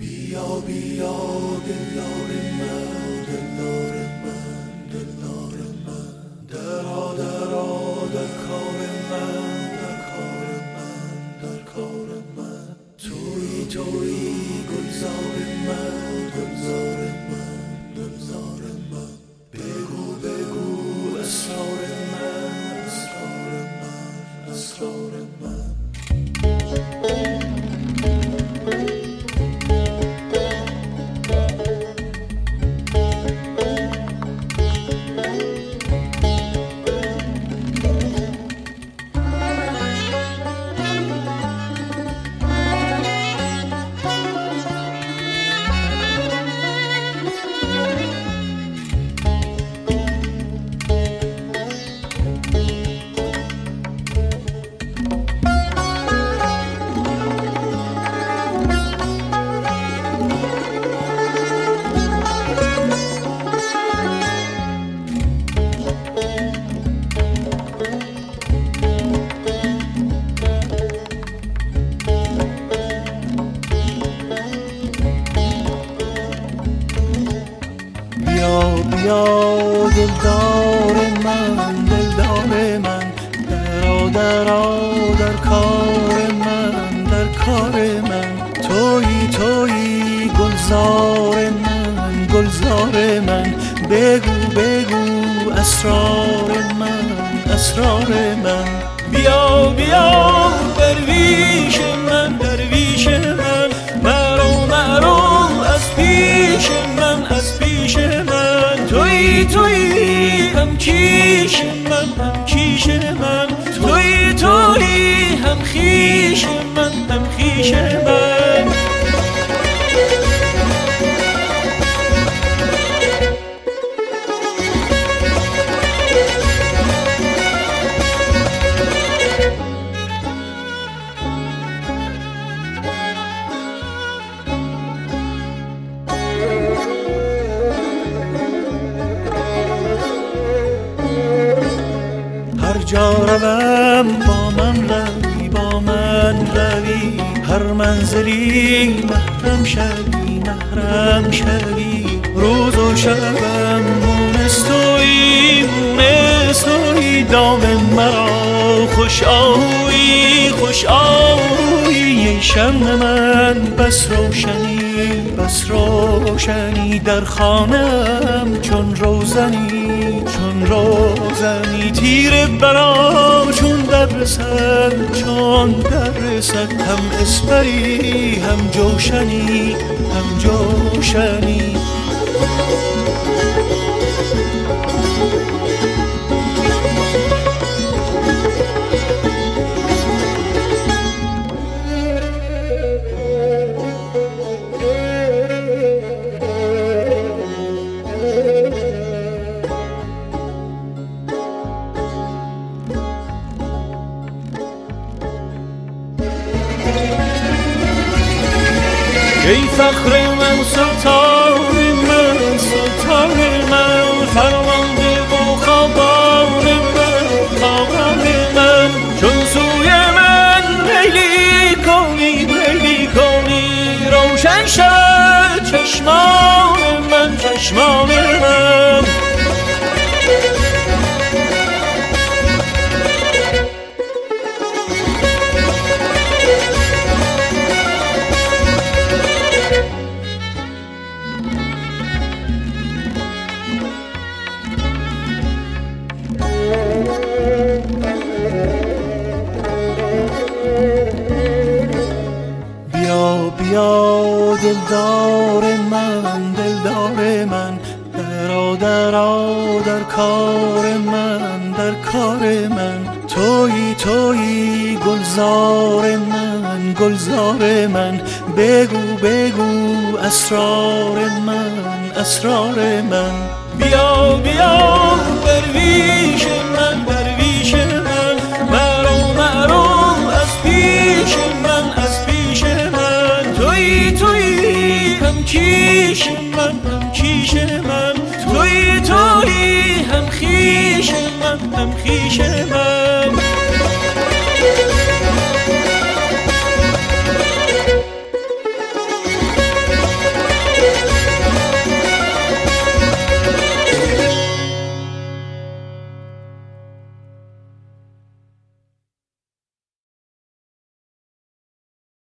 بیا بیا دلدار من، دلدار من، دلدار من، درآ درآ در کار من، در کار من، در کار من. تویی تویی گلزار من، گلزار من، گلزار من. بگو بگو اسرار من، اسرار من، اسرار من. بیا دلدار من، دلدار من، درآ درآ در کار من، در کار من. تویی تویی گلزار من، گلزار من. بگو بگو اسرار من، اسرار من. بیا بیا درویش من، درویش من، مرو مرو از پیش من، از پیش من. تویی تویی هم کیش من، هم کیش من. تویی تویی هم خیش من، هم خیش من. هر جا روم با من روی، با من روی. هر منزلی محرم شوی، محرم شوی. روز و شبم مونس تویی، مونس تویی. دام مرا خوش آهویی، خوش آهویی. ای شمع من بس روشنی، بس روشنی. در خانم چون روزنی، چون روزنی. تیر برا چون در رسد، چون در رسد. هم اسپری هم جوشنی، هم جوشنی. ای فخر من، سلطان من، سلطان من. فرمانده و خاقان من، خاقان من. چون سوی من میلی کنی، میلی کنی. روشن شد چشمان من، چشمان من. بیا دلدار من، دلدار من. درآ درآ در کار من، در کار من. تویی تویی گلزار من، گلزار من. بگو بگو اسرار من، اسرار من. بیا بیا درویش من، درویش من. مرو مرو از پیش من، از پیش من. تویی تویی هم کیش من، هم کیش من. تویی تویی هم خیش من، هم خیش من.